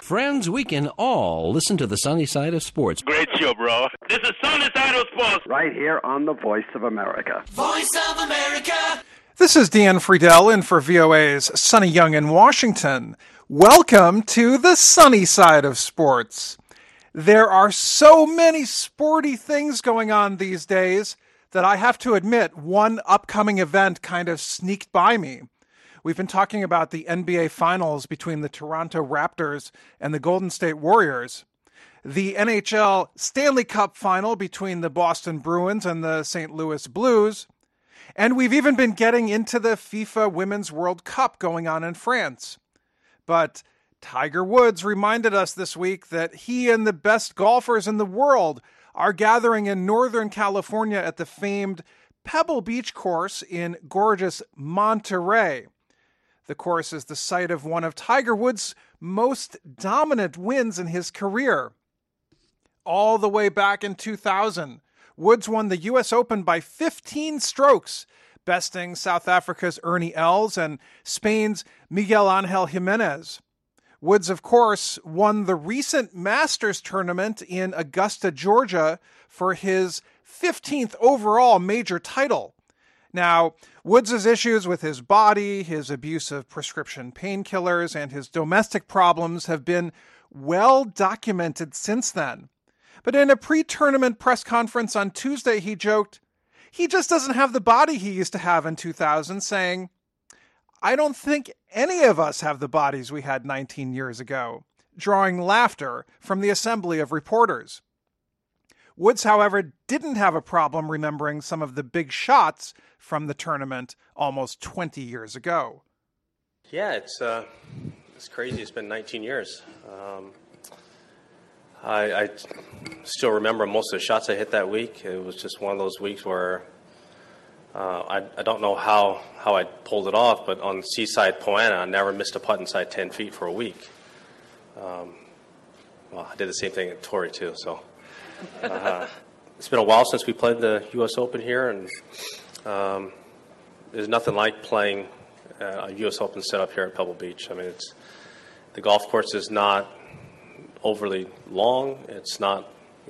Friends, we can all listen to the sunny side of sports. Great show, bro. This is Sunny Side of Sports. Right here on the Voice of America. Voice of America. This is Dan Friedel in for VOA's Sonny Young in Washington. Welcome to the sunny side of sports. There are so many sporty things going on these days that I have to admit one upcoming event kind of sneaked by me. We've been talking about the NBA Finals between the Toronto Raptors and the Golden State Warriors, the NHL Stanley Cup Final between the Boston Bruins and the St. Louis Blues, and we've even been getting into the FIFA Women's World Cup going on in France. But Tiger Woods reminded us this week that he and the best golfers in the world are gathering in Northern California at the famed Pebble Beach course in gorgeous Monterey. The course is the site of one of Tiger Woods' most dominant wins in his career. All the way back in 2000, Woods won the U.S. Open by 15 strokes, besting South Africa's Ernie Els and Spain's Miguel Angel Jimenez. Woods, of course, won the recent Masters tournament in Augusta, Georgia, for his 15th overall major title. Now, Woods' issues with his body, his abuse of prescription painkillers, and his domestic problems have been well documented since then. But in a pre-tournament press conference on Tuesday, he joked, he just doesn't have the body he used to have in 2000, saying, "I don't think any of us have the bodies we had 19 years ago," drawing laughter from the assembly of reporters. Woods, however, didn't have a problem remembering some of the big shots from the tournament almost 20 years ago. Yeah, it's crazy. It's been 19 years. I still remember most of the shots I hit that week. It was just one of those weeks where I don't know how I pulled it off, but on Seaside Poana, I never missed a putt inside 10 feet for a week. Well, I did the same thing at Torrey, too, so... it's been a while since we played the U.S. Open here, and there's nothing like playing a U.S. Open setup here at Pebble Beach. I mean, the golf course is not overly long. It's not,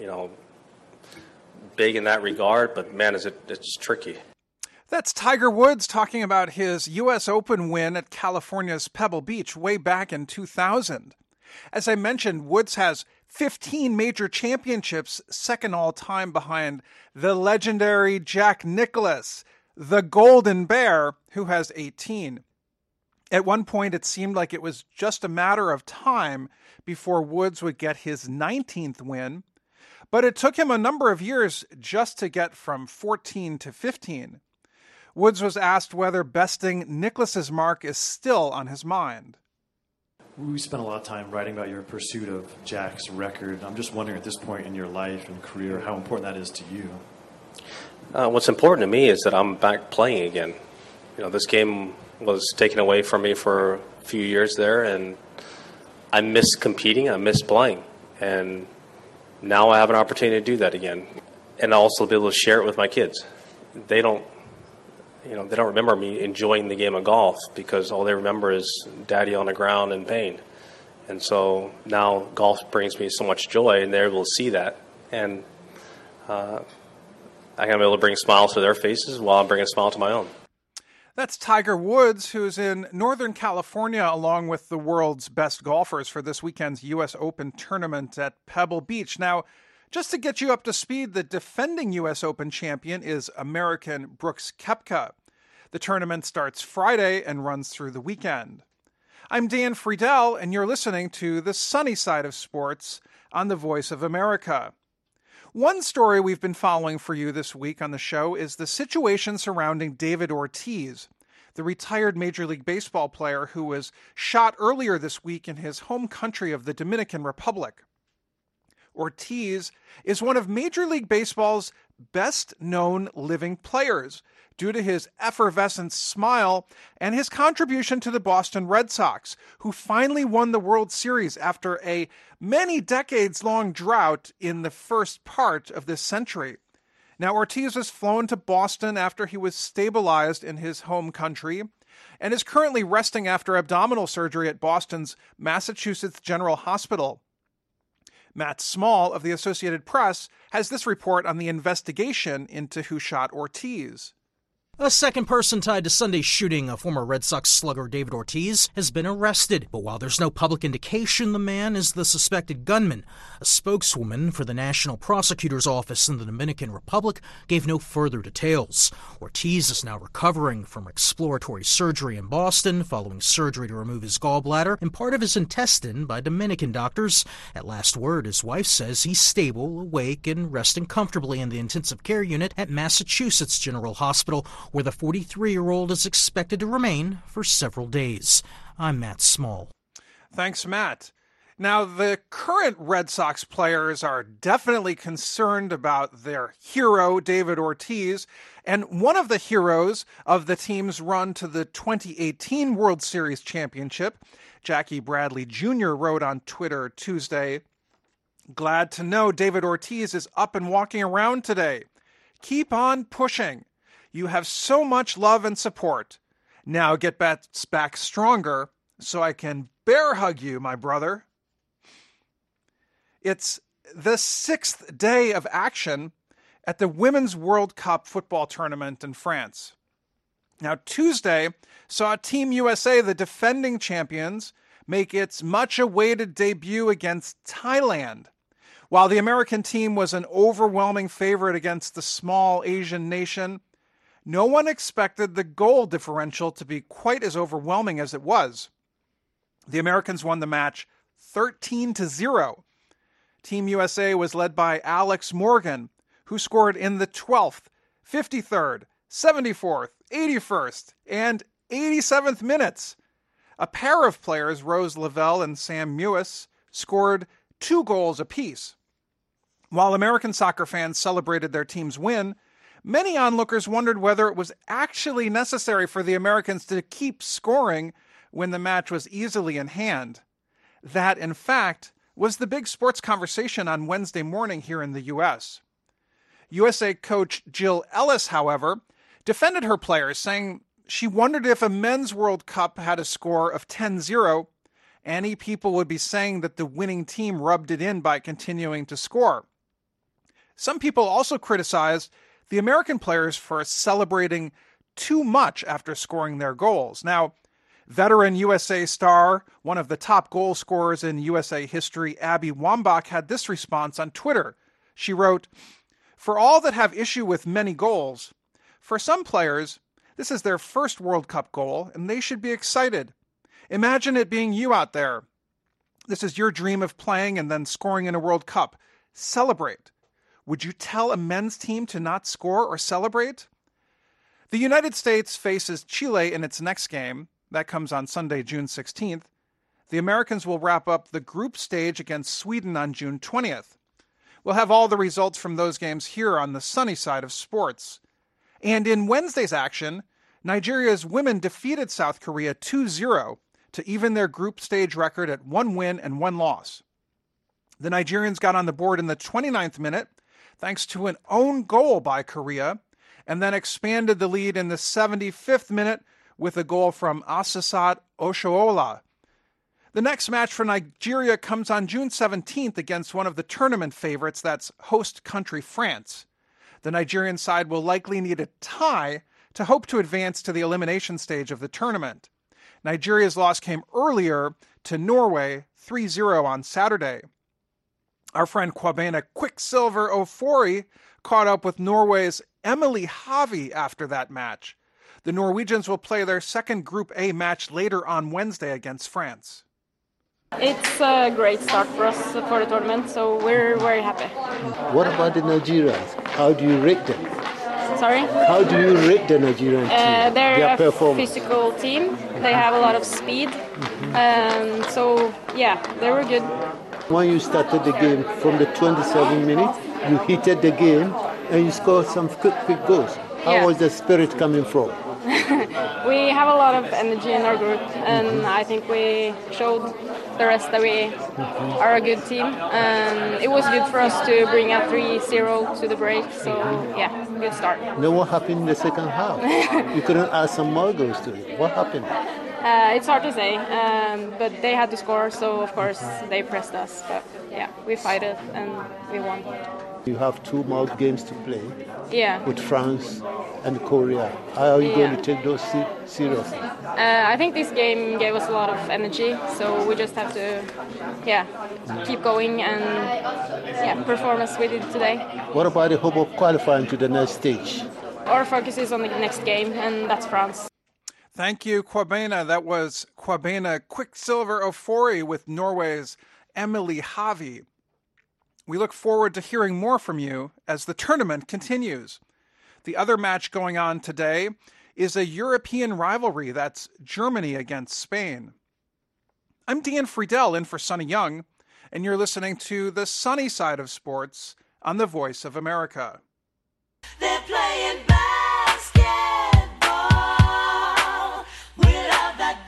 big in that regard, but man, it's tricky. That's Tiger Woods talking about his U.S. Open win at California's Pebble Beach way back in 2000. As I mentioned, Woods has 15 major championships, second all time behind the legendary Jack Nicklaus, the Golden Bear, who has 18. At one point, it seemed like it was just a matter of time before Woods would get his 19th win, but it took him a number of years just to get from 14 to 15. Woods was asked whether besting Nicklaus's mark is still on his mind. We spent a lot of time writing about your pursuit of Jack's record. I'm just wondering at this point in your life and career how important that is to you. What's important to me is that I'm back playing again. This game was taken away from me for a few years there, and I miss competing, I miss playing. And now I have an opportunity to do that again. And also be able to share it with my kids. They don't remember me enjoying the game of golf because all they remember is daddy on the ground in pain. And so now golf brings me so much joy, and they're able to see that. And I'm going to be able to bring smiles to their faces while I'm bringing a smile to my own. That's Tiger Woods, who's in Northern California along with the world's best golfers for this weekend's U.S. Open tournament at Pebble Beach. Now, just to get you up to speed, the defending U.S. Open champion is American Brooks Koepka. The tournament starts Friday and runs through the weekend. I'm Dan Friedel, and you're listening to The Sunny Side of Sports on the Voice of America. One story we've been following for you this week on the show is the situation surrounding David Ortiz, the retired Major League Baseball player who was shot earlier this week in his home country of the Dominican Republic. Ortiz is one of Major League Baseball's best-known living players due to his effervescent smile and his contribution to the Boston Red Sox, who finally won the World Series after a many decades-long drought in the first part of this century. Now, Ortiz was flown to Boston after he was stabilized in his home country, and is currently resting after abdominal surgery at Boston's Massachusetts General Hospital. Matt Small of the Associated Press has this report on the investigation into who shot Ortiz. A second person tied to Sunday's shooting of former Red Sox slugger David Ortiz has been arrested. But while there's no public indication the man is the suspected gunman, a spokeswoman for the National Prosecutor's Office in the Dominican Republic gave no further details. Ortiz is now recovering from exploratory surgery in Boston following surgery to remove his gallbladder and part of his intestine by Dominican doctors. At last word, his wife says he's stable, awake, and resting comfortably in the intensive care unit at Massachusetts General Hospital, where the 43-year-old is expected to remain for several days. I'm Matt Small. Thanks, Matt. Now, the current Red Sox players are definitely concerned about their hero, David Ortiz, and one of the heroes of the team's run to the 2018 World Series championship, Jackie Bradley Jr., wrote on Twitter Tuesday, "Glad to know David Ortiz is up and walking around today. Keep on pushing. You have so much love and support. Now get back stronger so I can bear hug you, my brother." It's the 6th day of action at the Women's World Cup football tournament in France. Now, Tuesday saw Team USA, the defending champions, make its much-awaited debut against Thailand. While the American team was an overwhelming favorite against the small Asian nation, no one expected the goal differential to be quite as overwhelming as it was. The Americans won the match 13-0. Team USA was led by Alex Morgan, who scored in the 12th, 53rd, 74th, 81st, and 87th minutes. A pair of players, Rose Lavelle and Sam Mewis, scored 2 goals apiece. While American soccer fans celebrated their team's win, many onlookers wondered whether it was actually necessary for the Americans to keep scoring when the match was easily in hand. That, in fact, was the big sports conversation on Wednesday morning here in the U.S. USA coach Jill Ellis, however, defended her players, saying she wondered if a men's World Cup had a score of 10-0, any people would be saying that the winning team rubbed it in by continuing to score. Some people also criticized the American players for celebrating too much after scoring their goals. Now, veteran USA star, one of the top goal scorers in USA history, Abby Wambach, had this response on Twitter. She wrote, "For all that have issue with many goals, for some players, this is their first World Cup goal, and they should be excited. Imagine it being you out there. This is your dream of playing and then scoring in a World Cup. Celebrate. Would you tell a men's team to not score or celebrate?" The United States faces Chile in its next game. That comes on Sunday, June 16th. The Americans will wrap up the group stage against Sweden on June 20th. We'll have all the results from those games here on the sunny side of sports. And in Wednesday's action, Nigeria's women defeated South Korea 2-0 to even their group stage record at 1 win and 1 loss. The Nigerians got on the board in the 29th minute thanks to an own goal by Korea, and then expanded the lead in the 75th minute with a goal from Asisat Oshoala. The next match for Nigeria comes on June 17th against one of the tournament favorites, that's host country France. The Nigerian side will likely need a tie to hope to advance to the elimination stage of the tournament. Nigeria's loss came earlier to Norway 3-0 on Saturday. Our friend Kwabena Quicksilver Ofori caught up with Norway's Emily Havi after that match. The Norwegians will play their second Group A match later on Wednesday against France. It's a great start for us for the tournament, so we're very happy. What about the Nigerians? How do you rate them? Sorry? How do you rate the Nigerian team? They're a physical team. They have a lot of speed. So, yeah, they were good. When you started the game from the 27 minutes, you heated the game and you scored some quick goals. How was the spirit coming from? We have a lot of energy in our group, and I think we showed the rest that we are a good team. And it was good for us to bring a 3-0 to the break, so yeah. good start. Then what happened in the second half? You couldn't add some more goals to it. What happened? It's hard to say, but they had to score, so of course they pressed us. But yeah, we fight it and we won. You have 2 more games to play with France and Korea. How are you going to take those seriously? I think this game gave us a lot of energy, so we just have to keep going and perform as we did today. What about the hope of qualifying to the next stage? Our focus is on the next game, and that's France. Thank you, Kwabena. That was Kwabena Quicksilver Ofori with Norway's Emily Havi. We look forward to hearing more from you as the tournament continues. The other match going on today is a European rivalry. That's Germany against Spain. I'm Dan Friedel in for Sonny Young, and you're listening to The Sunny Side of Sports on the Voice of America. They're playing basketball. We love that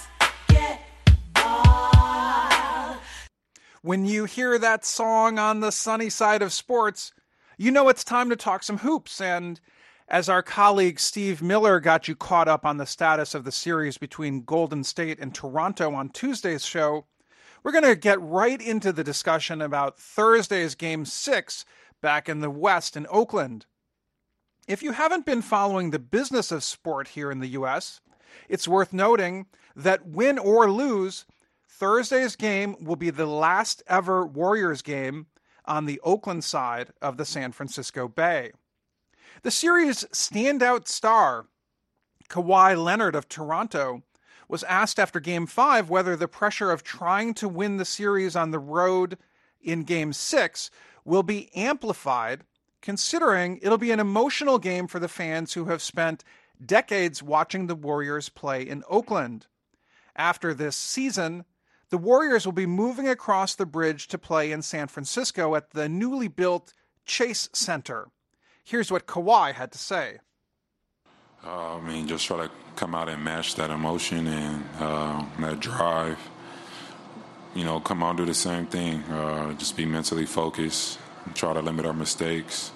basketball. When you hear that song on The Sunny Side of Sports, you know it's time to talk some hoops. And as our colleague Steve Miller got you caught up on the status of the series between Golden State and Toronto on Tuesday's show, we're going to get right into the discussion about Thursday's Game 6 back in the West in Oakland. If you haven't been following the business of sport here in the U.S., it's worth noting that win or lose, Thursday's game will be the last ever Warriors game on the Oakland side of the San Francisco Bay. The series' standout star, Kawhi Leonard of Toronto, was asked after Game 5 whether the pressure of trying to win the series on the road in Game 6 will be amplified, considering it'll be an emotional game for the fans who have spent decades watching the Warriors play in Oakland. After this season, the Warriors will be moving across the bridge to play in San Francisco at the newly built Chase Center. Here's what Kawhi had to say. Just try to come out and match that emotion and that drive. Come out and do the same thing. Just be mentally focused, try to limit our mistakes,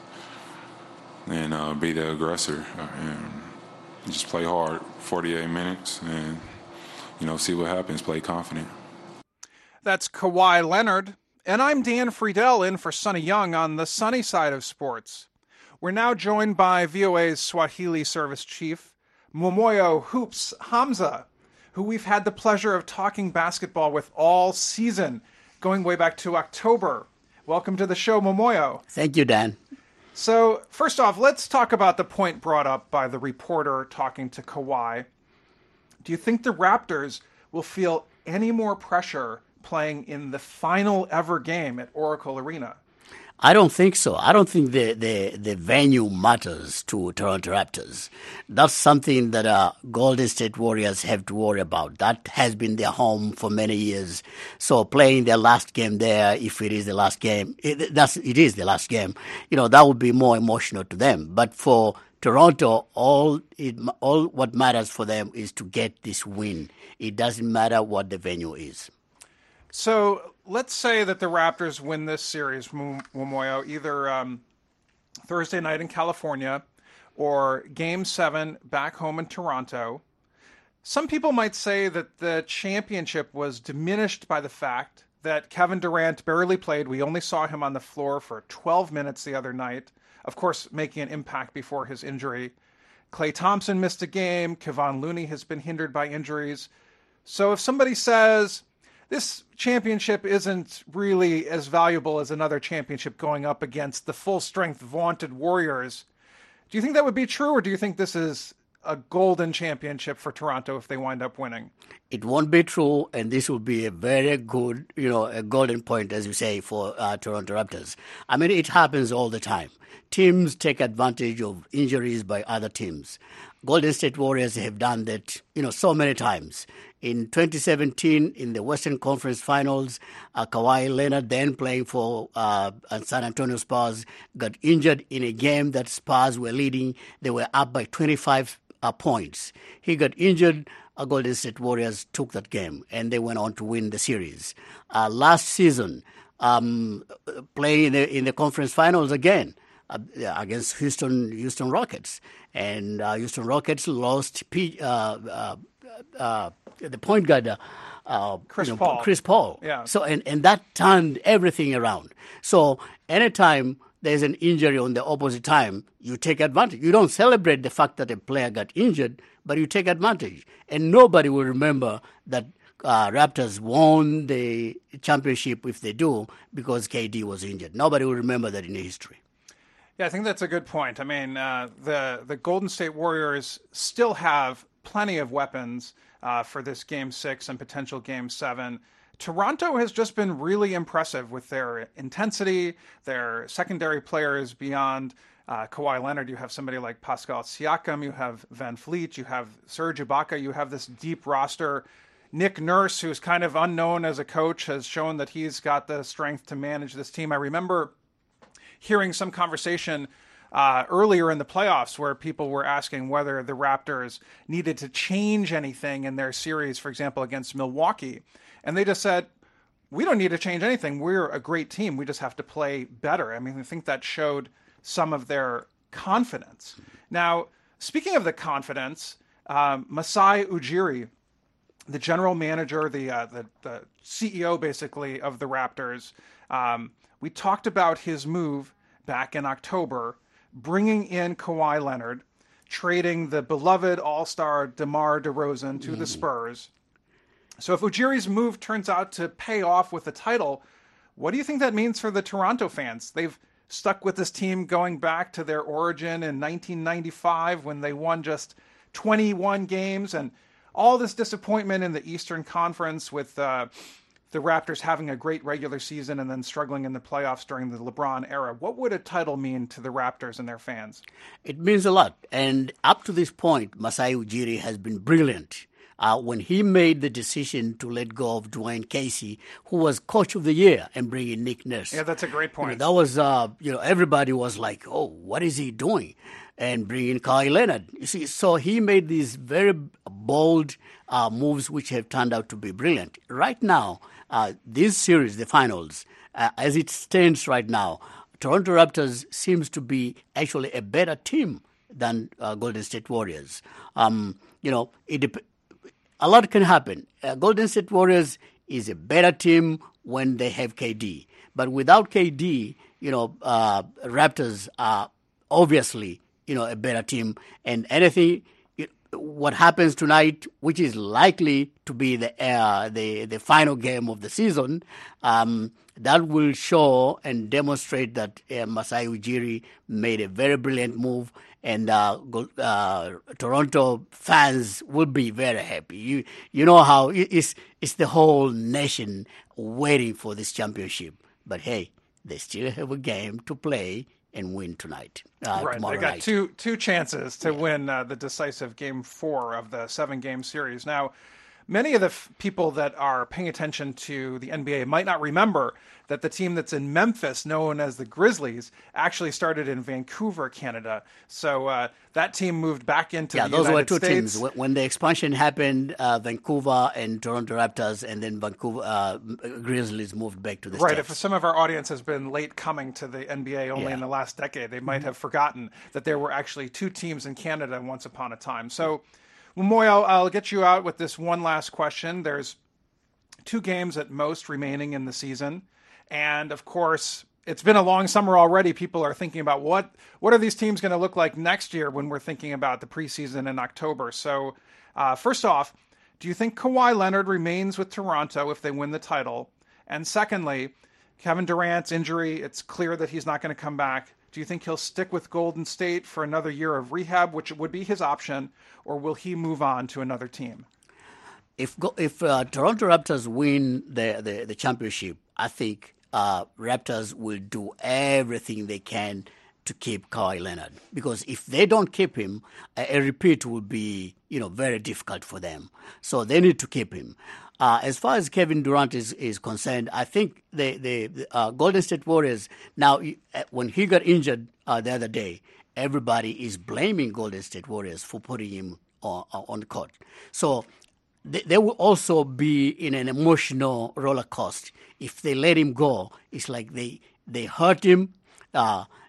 and be the aggressor. And just play hard, 48 minutes, and, see what happens, play confident. That's Kawhi Leonard, and I'm Dan Friedel in for Sonny Young on the Sunny Side of Sports. We're now joined by VOA's Swahili Service Chief, Momoyo Hoops Hamza, who we've had the pleasure of talking basketball with all season, going way back to October. Welcome to the show, Momoyo. Thank you, Dan. So, first off, let's talk about the point brought up by the reporter talking to Kawhi. Do you think the Raptors will feel any more pressure playing in the final ever game at Oracle Arena? I don't think so. I don't think the venue matters to Toronto Raptors. That's something that Golden State Warriors have to worry about. That has been their home for many years. So playing their last game there, if it is the last game, it is the last game, that would be more emotional to them. But for Toronto, all what matters for them is to get this win. It doesn't matter what the venue is. So let's say that the Raptors win this series, Momoyo, either Thursday night in California or Game 7 back home in Toronto. Some people might say that the championship was diminished by the fact that Kevin Durant barely played. We only saw him on the floor for 12 minutes the other night, of course, making an impact before his injury. Klay Thompson missed a game. Kevon Looney has been hindered by injuries. So if somebody says this championship isn't really as valuable as another championship going up against the full-strength, vaunted Warriors, do you think that would be true, or do you think this is a golden championship for Toronto if they wind up winning? It won't be true, and this will be a very good, a golden point, as you say, for Toronto Raptors. It happens all the time. Teams take advantage of injuries by other teams. Golden State Warriors have done that, so many times. In 2017, in the Western Conference Finals, Kawhi Leonard, then playing for San Antonio Spurs, got injured in a game that Spurs were leading. They were up by 25 points. He got injured. Golden State Warriors took that game, and they went on to win the series. Last season, playing in the conference finals again, against Houston Rockets, and Houston Rockets lost the point guard. Chris Paul. Yeah. So and that turned everything around. So anytime there's an injury on the opposite time, you take advantage. You don't celebrate the fact that a player got injured, but you take advantage. And nobody will remember that Raptors won the championship if they do because KD was injured. Nobody will remember that in history. Yeah, I think that's a good point. I mean, the Golden State Warriors still have plenty of weapons for this Game 6 and potential Game 7. Toronto has just been really impressive with their intensity, their secondary players beyond Kawhi Leonard. You have somebody like Pascal Siakam, you have Van Fleet, you have Serge Ibaka, you have this deep roster. Nick Nurse, who's kind of unknown as a coach, has shown that he's got the strength to manage this team. I remember hearing some conversation earlier in the playoffs where people were asking whether the Raptors needed to change anything in their series, for example, against Milwaukee. And they just said, we don't need to change anything. We're a great team. We just have to play better. I mean, I think that showed some of their confidence. Now, speaking of the confidence, Masai Ujiri, the general manager, the CEO basically of the Raptors, we talked about his move back in October, bringing in Kawhi Leonard, trading the beloved all-star DeMar DeRozan to the Spurs. So if Ujiri's move turns out to pay off with the title, what do you think that means for the Toronto fans? They've stuck with this team going back to their origin in 1995 when they won just 21 games, and all this disappointment in the Eastern Conference with the Raptors having a great regular season and then struggling in the playoffs during the LeBron era. What would a title mean to the Raptors and their fans? It means a lot. And up to this point, Masai Ujiri has been brilliant. When he made the decision to let go of Dwayne Casey, who was coach of the year, and bring in Nick Nurse. Yeah, that's a great point. That was, everybody was like, oh, what is he doing? And bring in Kawhi Leonard. You see, so he made these very bold moves which have turned out to be brilliant. Right now, this series, the finals, as it stands right now, Toronto Raptors seems to be actually a better team than Golden State Warriors. A lot can happen. Golden State Warriors is a better team when they have KD. But without KD, Raptors are obviously, a better team. And what happens tonight, which is likely to be the final game of the season, that will show and demonstrate that Masai Ujiri made a very brilliant move, and Toronto fans will be very happy. You know how it's the whole nation waiting for this championship. But hey, they still have a game to play and win tonight. Right, they got two chances to win the decisive Game 4 of the 7-game series. Now, many of the people that are paying attention to the NBA might not remember that the team that's in Memphis, known as the Grizzlies, actually started in Vancouver, Canada. So that team moved back into the United States. Yeah, those were two teams. When the expansion happened, Vancouver and Toronto Raptors, and then Vancouver Grizzlies moved back to the States. Right. If some of our audience has been late coming to the NBA only in the last decade, they might have forgotten that there were actually two teams in Canada once upon a time. So, Moy, I'll get you out with this one last question. There's 2 games at most remaining in the season. And, of course, it's been a long summer already. People are thinking about what are these teams going to look like next year when we're thinking about the preseason in October. So, first off, do you think Kawhi Leonard remains with Toronto if they win the title? And secondly, Kevin Durant's injury, it's clear that he's not going to come back. Do you think he'll stick with Golden State for another year of rehab, which would be his option, or will he move on to another team? If Toronto Raptors win the championship, I think Raptors will do everything they can to keep Kawhi Leonard, because if they don't keep him, a repeat will be very difficult for them. So they need to keep him. As far as Kevin Durant is concerned, I think the Golden State Warriors, now when he got injured the other day, everybody is blaming Golden State Warriors for putting him on the court. So they will also be in an emotional roller coaster. If they let him go, it's like they hurt him,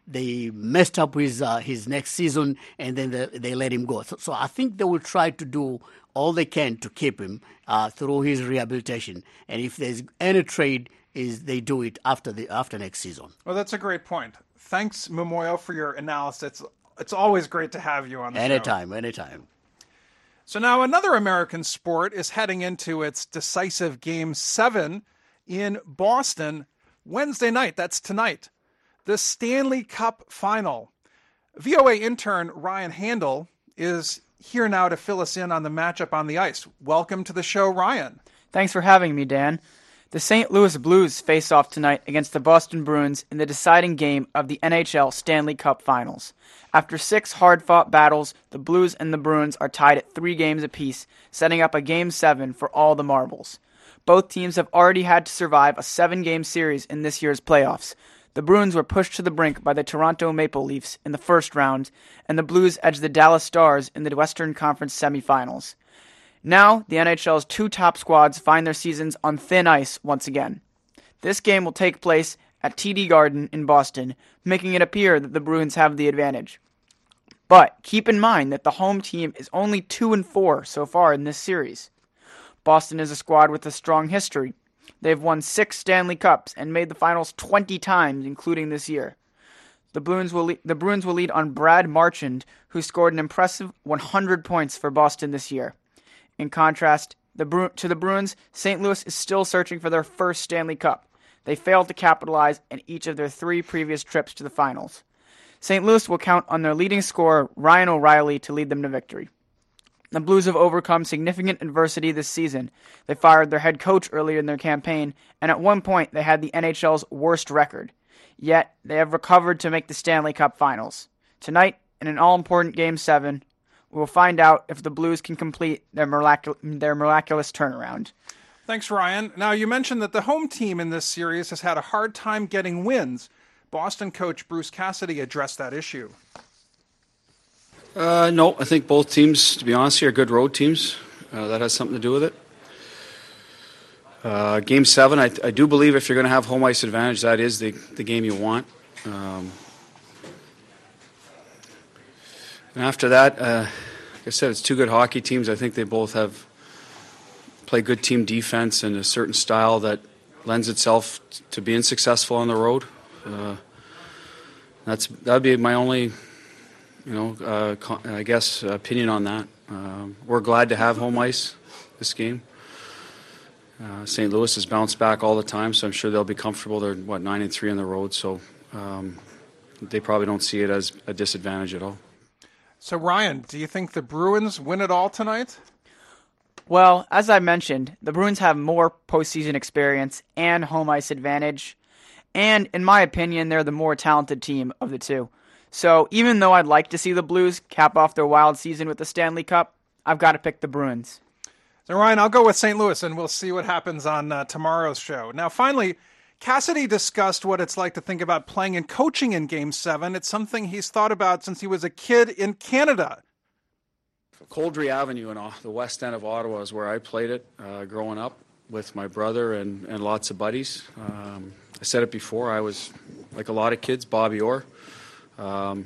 they messed up his next season, and then they let him go. So I think they will try to do all they can to keep him through his rehabilitation. And if there's any trade, they do it after next season. Well, that's a great point. Thanks, Momoyo, for your analysis. It's always great to have you on the show. Anytime. So now another American sport is heading into its decisive Game 7 in Boston Wednesday night. That's tonight. The Stanley Cup Final. VOA intern Ryan Handel is here now to fill us in on the matchup on the ice. Welcome to the show, Ryan. Thanks for having me, Dan. The St. Louis Blues face off tonight against the Boston Bruins in the deciding game of the NHL Stanley Cup Finals. After 6 hard-fought battles, the Blues and the Bruins are tied at 3 games apiece, setting up a Game 7 for all the marbles. Both teams have already had to survive a 7-game series in this year's playoffs. The Bruins were pushed to the brink by the Toronto Maple Leafs in the first round, and the Blues edged the Dallas Stars in the Western Conference semifinals. Now, the NHL's 2 top squads find their seasons on thin ice once again. This game will take place at TD Garden in Boston, making it appear that the Bruins have the advantage. But keep in mind that the home team is only 2-4 so far in this series. Boston is a squad with a strong history. They've won 6 Stanley Cups and made the finals 20 times, including this year. The Bruins will lead on Brad Marchand, who scored an impressive 100 points for Boston this year. In contrast, to the Bruins, St. Louis is still searching for their first Stanley Cup. They failed to capitalize in each of their 3 previous trips to the finals. St. Louis will count on their leading scorer, Ryan O'Reilly, to lead them to victory. The Blues have overcome significant adversity this season. They fired their head coach earlier in their campaign, and at one point they had the NHL's worst record. Yet, they have recovered to make the Stanley Cup Finals. Tonight, in an all-important Game 7, we will find out if the Blues can complete their miraculous turnaround. Thanks, Ryan. Now, you mentioned that the home team in this series has had a hard time getting wins. Boston coach Bruce Cassidy addressed that issue. No, I think both teams, to be honest here, are good road teams. That has something to do with it. Game 7, I do believe if you're going to have home ice advantage, that is the game you want. And after that, like I said, it's 2 good hockey teams. I think they both have play good team defense and a certain style that lends itself to being successful on the road. That'd be my only, I guess, opinion on that. We're glad to have home ice this game. St. Louis has bounced back all the time, so I'm sure they'll be comfortable. They're 9-3 on the road, so they probably don't see it as a disadvantage at all. So, Ryan, do you think the Bruins win it all tonight? Well, as I mentioned, the Bruins have more postseason experience and home ice advantage. And, in my opinion, they're the more talented team of the 2. So, even though I'd like to see the Blues cap off their wild season with the Stanley Cup, I've got to pick the Bruins. So, Ryan, I'll go with St. Louis, and we'll see what happens on tomorrow's show. Now, finally, Cassidy discussed what it's like to think about playing and coaching in Game 7. It's something he's thought about since he was a kid in Canada. Coldry Avenue in the west end of Ottawa is where I played it growing up with my brother and lots of buddies. I said it before, I was, like a lot of kids, Bobby Orr. If I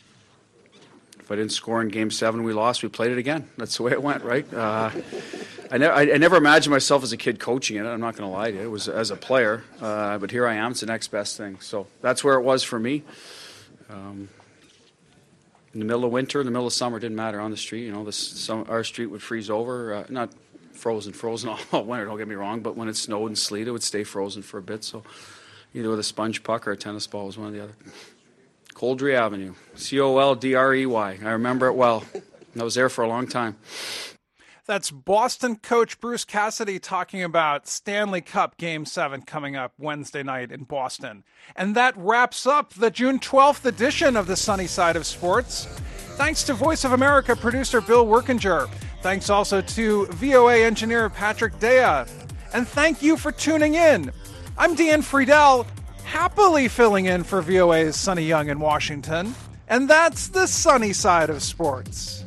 didn't score in Game 7, we lost, we played it again. That's the way it went, right? I never imagined myself as a kid coaching it. I'm not going to lie to you. It was as a player, but here I am. It's the next best thing. So that's where it was for me. In the middle of winter, in the middle of summer, it didn't matter on the street. Our street would freeze over. Not frozen all winter, don't get me wrong, but when it snowed and sleet, it would stay frozen for a bit. So either with a sponge puck or a tennis ball was one or the other. Coldry Avenue, Coldrey. I remember it well. I was there for a long time. That's Boston coach Bruce Cassidy talking about Stanley Cup Game 7 coming up Wednesday night in Boston. And that wraps up the June 12th edition of the Sunny Side of Sports. Thanks to Voice of America producer Bill Workinger. Thanks also to VOA engineer Patrick Dea. And thank you for tuning in. I'm Dan Friedel, happily filling in for VOA's Sonny Young in Washington. And that's the Sunny Side of Sports.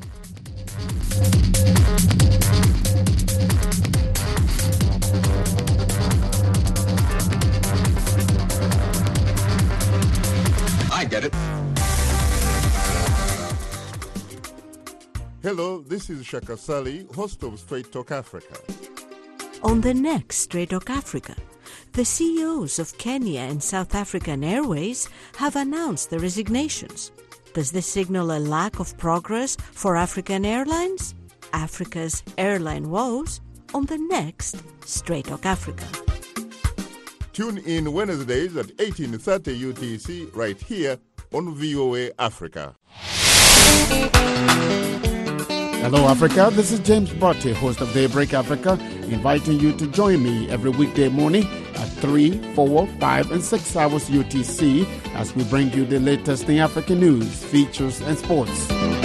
I get it. this is Shaka Sali, host of Straight Talk Africa. On the next Straight Talk Africa, the CEOs of Kenya and South African Airways have announced their resignations. Does this signal a lack of progress for African Airlines? Africa's airline woes on the next Straight Talk Africa. Tune in Wednesdays at 18:30 UTC right here on VOA Africa. Hello, Africa. This is James Botte, host of Daybreak Africa, inviting you to join me every weekday morning at 3, 4, 5, and 6 hours UTC as we bring you the latest in African news, features, and sports.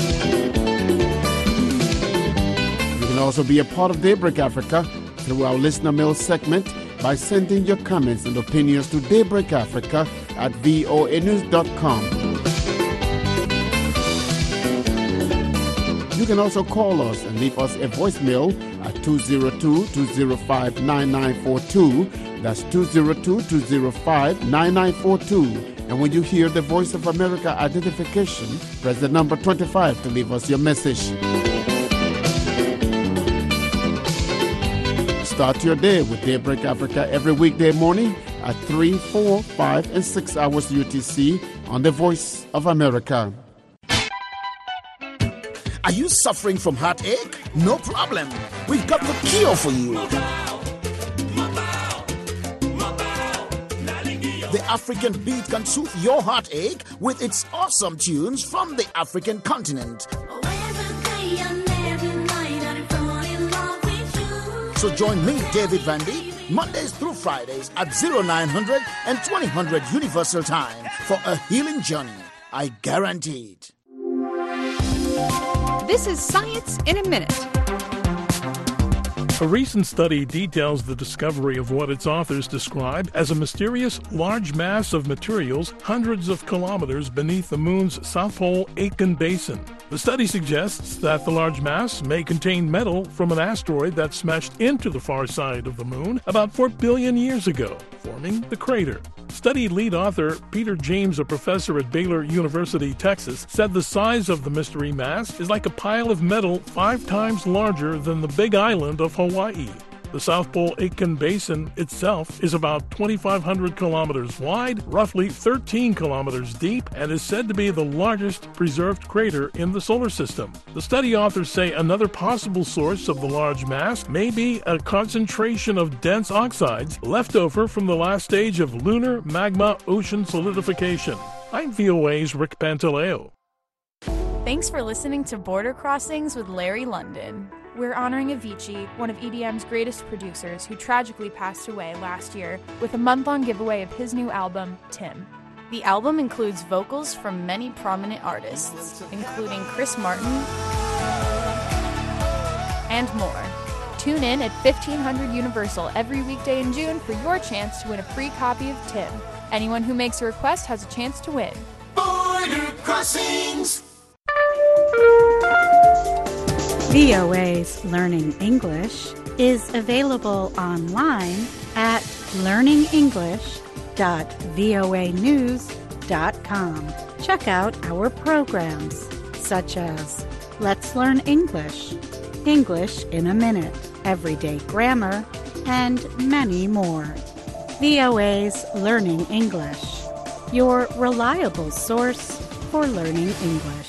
You can also be a part of Daybreak Africa through our listener mail segment by sending your comments and opinions to daybreakafrica@voanews.com. You can also call us and leave us a voicemail at 202-205-9942. That's 202-205-9942. And when you hear the Voice of America identification, press the number 25 to leave us your message. Start your day with Daybreak Africa every weekday morning at 3, 4, 5, and 6 hours UTC on the Voice of America. Are you suffering from heartache? No problem. We've got the cure for you. The African Beat can soothe your heartache with its awesome tunes from the African continent. So join me, David Vandy, Mondays through Fridays at 0900 and 2000 Universal Time for a healing journey. I guarantee it. This is Science in a Minute. A recent study details the discovery of what its authors describe as a mysterious large mass of materials hundreds of kilometers beneath the moon's South Pole Aitken Basin. The study suggests that the large mass may contain metal from an asteroid that smashed into the far side of the moon about 4 billion years ago, forming the crater. Study lead author Peter James, a professor at Baylor University, Texas, said the size of the mystery mass is like a pile of metal 5 times larger than the Big Island of Hawaii. The South Pole Aitken Basin itself is about 2,500 kilometers wide, roughly 13 kilometers deep, and is said to be the largest preserved crater in the solar system. The study authors say another possible source of the large mass may be a concentration of dense oxides left over from the last stage of lunar magma ocean solidification. I'm VOA's Rick Pantaleo. Thanks for listening to Border Crossings with Larry London. We're honoring Avicii, one of EDM's greatest producers, who tragically passed away last year, with a month-long giveaway of his new album, Tim. The album includes vocals from many prominent artists, including Chris Martin and more. Tune in at 1500 Universal every weekday in June for your chance to win a free copy of Tim. Anyone who makes a request has a chance to win. Border Crossings. VOA's Learning English is available online at learningenglish.voanews.com. Check out our programs such as Let's Learn English, English in a Minute, Everyday Grammar, and many more. VOA's Learning English, your reliable source for learning English.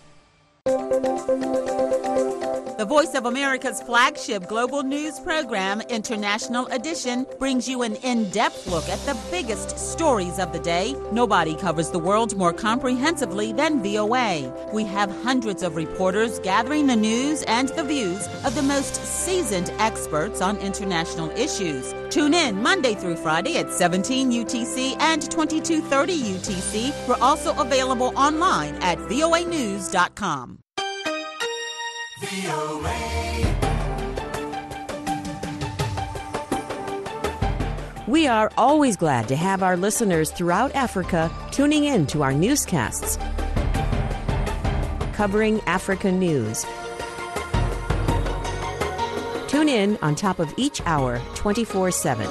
The Voice of America's flagship global news program, International Edition, brings you an in-depth look at the biggest stories of the day. Nobody covers the world more comprehensively than VOA. We have hundreds of reporters gathering the news and the views of the most seasoned experts on international issues. Tune in Monday through Friday at 17 UTC and 2230 UTC. We're also available online at voanews.com. We are always glad to have our listeners throughout Africa tuning in to our newscasts covering African news. Tune in on top of each hour 24/7.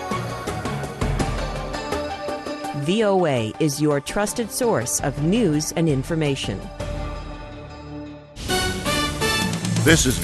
VOA is your trusted source of news and information. This is